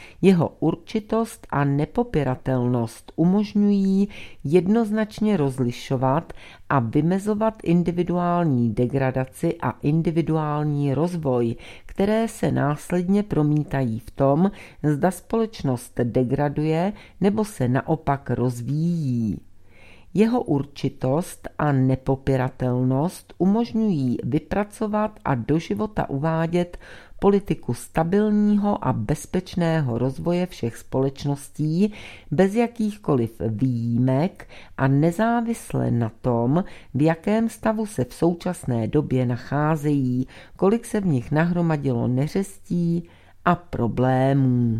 Jeho určitost a nepopiratelnost umožňují jednoznačně rozlišovat a vymezovat individuální degradaci a individuální rozvoj, které se následně promítají v tom, zda společnost degraduje nebo se naopak rozvíjí. Jeho určitost a nepopiratelnost umožňují vypracovat a do života uvádět politiku stabilního a bezpečného rozvoje všech společností bez jakýchkoliv výjimek a nezávisle na tom, v jakém stavu se v současné době nacházejí, kolik se v nich nahromadilo neřestí a problémů.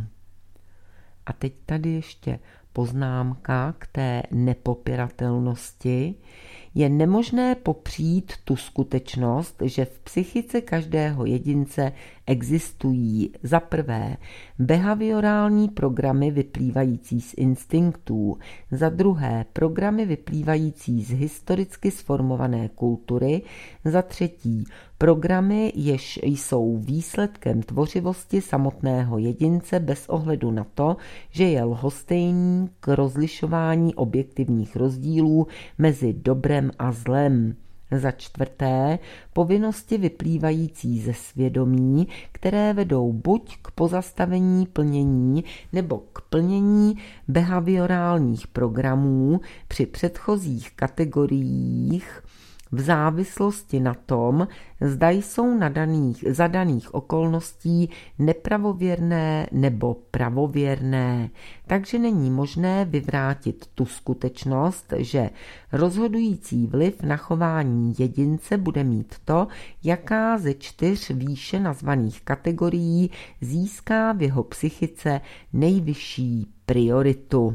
A teď tady ještě poznámka k té nepopiratelnosti. Je nemožné popřít tu skutečnost, že v psychice každého jedince existují za prvé behaviorální programy vyplývající z instinktů, za druhé programy vyplývající z historicky sformované kultury, za třetí programy, jež jsou výsledkem tvořivosti samotného jedince bez ohledu na to, že je lhostejný k rozlišování objektivních rozdílů mezi dobrem a zlem. Za čtvrté, povinnosti vyplývající ze svědomí, které vedou buď k pozastavení plnění nebo k plnění behaviorálních programů při předchozích kategoriích v závislosti na tom, zda jsou za daných okolností nepravověrné nebo pravověrné. Takže není možné vyvrátit tu skutečnost, že rozhodující vliv na chování jedince bude mít to, jaká ze 4 výše nazvaných kategorií získá v jeho psychice nejvyšší prioritu.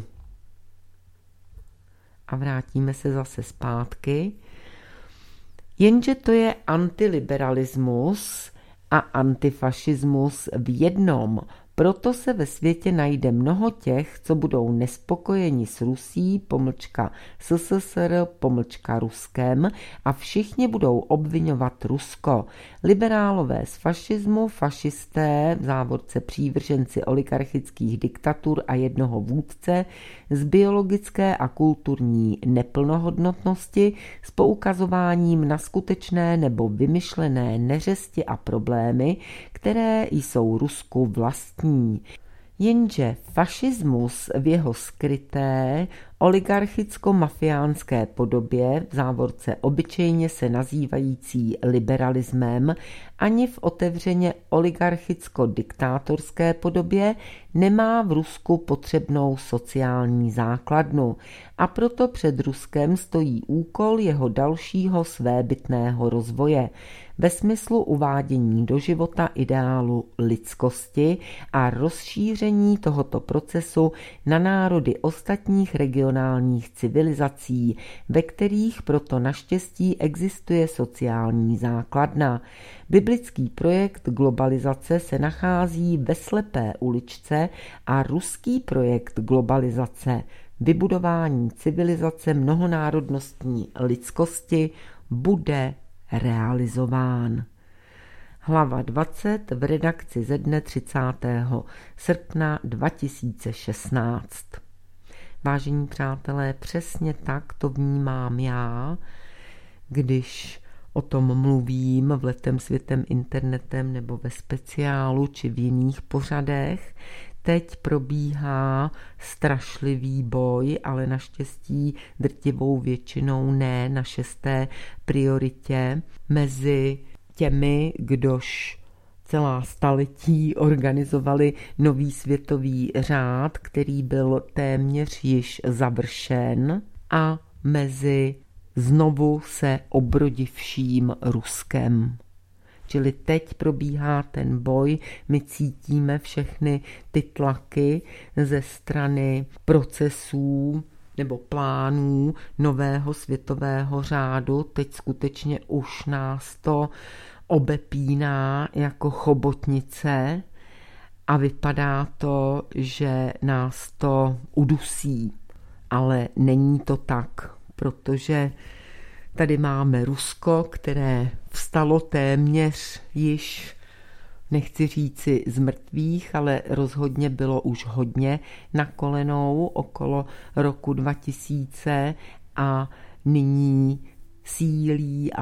A vrátíme se zase zpátky. Jenže to je antiliberalismus a antifašismus v jednom. Proto se ve světě najde mnoho těch, co budou nespokojeni s Rusí, /SSSR, Ruskem a všichni budou obviňovat Rusko. Liberálové z fašismu, fašisté, v závorce přívrženci oligarchických diktatur a jednoho vůdce, z biologické a kulturní neplnohodnotnosti s poukazováním na skutečné nebo vymyšlené neřesti a problémy, které jsou Rusku vlastní. Jenže fašismus v jeho skryté oligarchicko-mafiánské podobě, v závorce obyčejně se nazývající liberalismem, ani v otevřeně oligarchicko-diktátorské podobě nemá v Rusku potřebnou sociální základnu a proto před Ruskem stojí úkol jeho dalšího svébytného rozvoje ve smyslu uvádění do života ideálu lidskosti a rozšíření tohoto procesu na národy ostatních regionálních civilizací, ve kterých proto naštěstí existuje sociální základna. Biblický projekt globalizace se nachází ve slepé uličce a ruský projekt globalizace, vybudování civilizace mnohonárodnostní lidskosti, bude realizován. Hlava 20 v redakci ze dne 30. srpna 2016. Vážení přátelé, přesně tak to vnímám já, když o tom mluvím v Letem světem internetem nebo ve speciálu či v jiných pořadech. Teď probíhá strašlivý boj, ale naštěstí drtivou většinou ne na 6. prioritě mezi těmi, kdož celá staletí organizovali nový světový řád, který byl téměř již završen, a mezi znovu se obrodivším Ruskem. Čili teď probíhá ten boj, my cítíme všechny ty tlaky ze strany procesů nebo plánů nového světového řádu. Teď skutečně už nás to obepíná jako chobotnice a vypadá to, že nás to udusí. Ale není to tak, protože tady máme Rusko, které vstalo téměř již nechci říci z mrtvých, ale rozhodně bylo už hodně na kolenou okolo roku 2000 a nyní sílí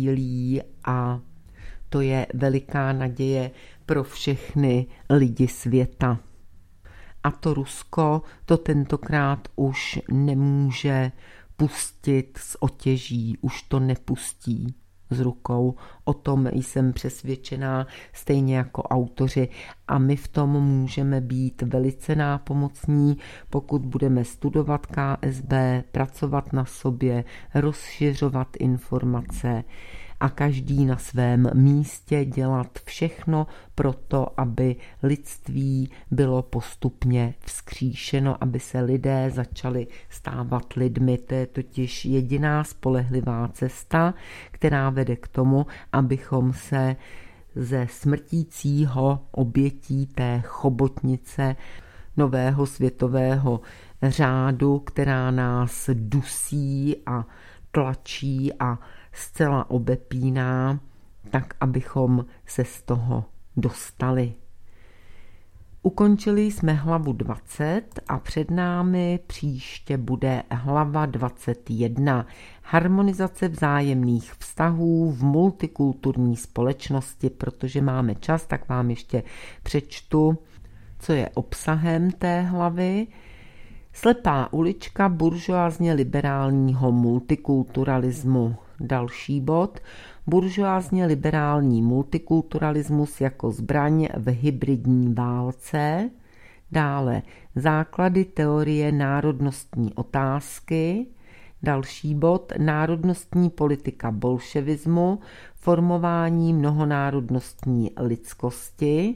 a to je veliká naděje pro všechny lidi světa. A to Rusko to tentokrát už nemůže pustit s otěží, už to nepustí z rukou. O tom jsem přesvědčená, stejně jako autoři, a my v tom můžeme být velice nápomocní, pokud budeme studovat KSB, pracovat na sobě, rozšiřovat informace a každý na svém místě dělat všechno pro to, aby lidství bylo postupně vzkříšeno, aby se lidé začali stávat lidmi. To je totiž jediná spolehlivá cesta, která vede k tomu, abychom se ze smrtícího obětí té chobotnice nového světového řádu, která nás dusí a tlačí a zcela obepíná, tak abychom se z toho dostali. Ukončili jsme hlavu 20 a před námi příště bude hlava 21. Harmonizace vzájemných vztahů v multikulturní společnosti. Protože máme čas, tak vám ještě přečtu, co je obsahem té hlavy. Slepá ulička buržoázně liberálního multikulturalismu. Další bod. Buržoázně liberální multikulturalismus jako zbraň v hybridní válce. Dále základy teorie národnostní otázky. Další bod. Národnostní politika bolševismu, formování mnohonárodnostní lidskosti.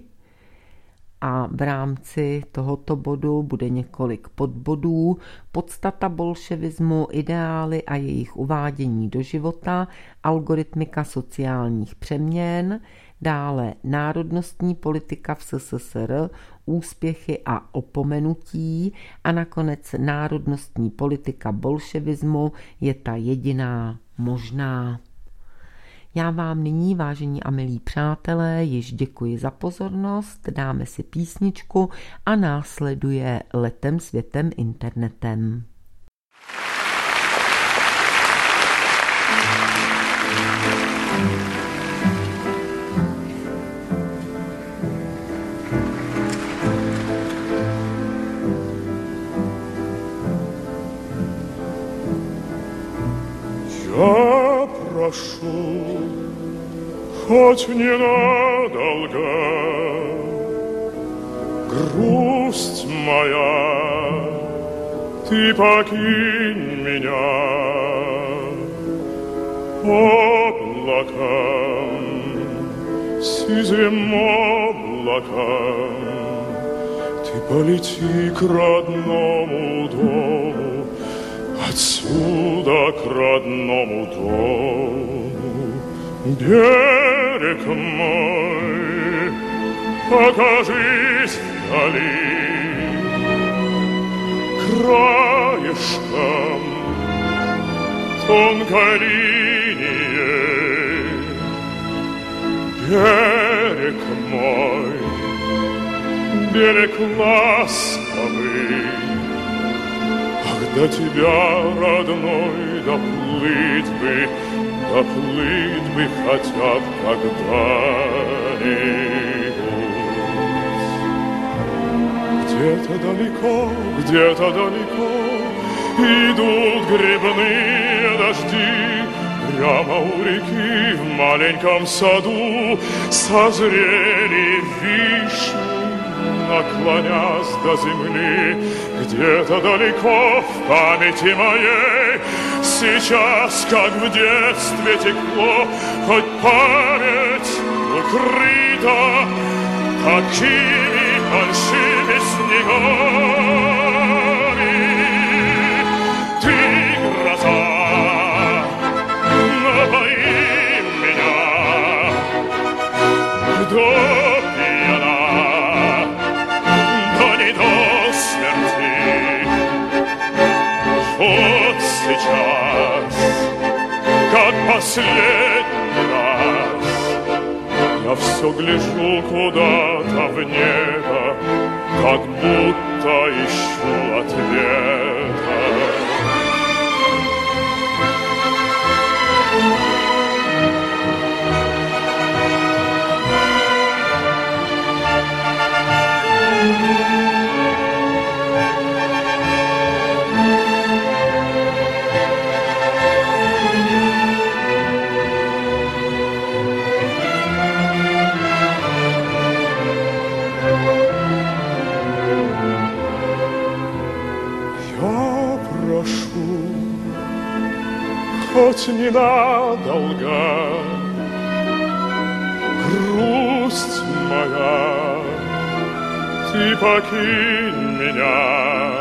A v rámci tohoto bodu bude několik podbodů. Podstata bolševismu, ideály a jejich uvádění do života, algoritmika sociálních přeměn, dále národnostní politika v SSSR, úspěchy a opomenutí a nakonec národnostní politika bolševismu je ta jediná možná. Já vám nyní, vážení a milí přátelé, již děkuji za pozornost, dáme si písničku a následuje Letem světem internetem. Я прошу, хоть ненадолго, грусть моя, ты покинь меня. Облаком, сизым облаком, ты полети к родному дому, отсюда к родному дому. Берег мой, покажись вдали, краешком тонкой линией. Берег мой, берег ласковый, до тебя, родной, доплыть бы хотя бы когда-нибудь. Где-то далеко идут грибные дожди. Прямо у реки в маленьком саду созрели вишни, наклонясь до земли. Где-то далеко в памяти моей сейчас, как в детстве текло, хоть память укрыта такими большими снегами. Ты гроза, напои меня до пьяна. Вот сейчас, как последний раз, я а все гляжу куда-то в небо, как будто ищу ответа. Хоть ненадолго, грусть моя, ты покинь меня.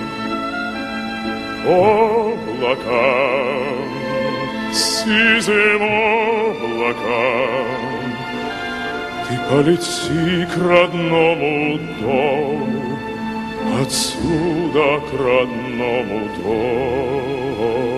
Облаком, сизым облаком, ты полети к родному дому, отсюда к родному дому.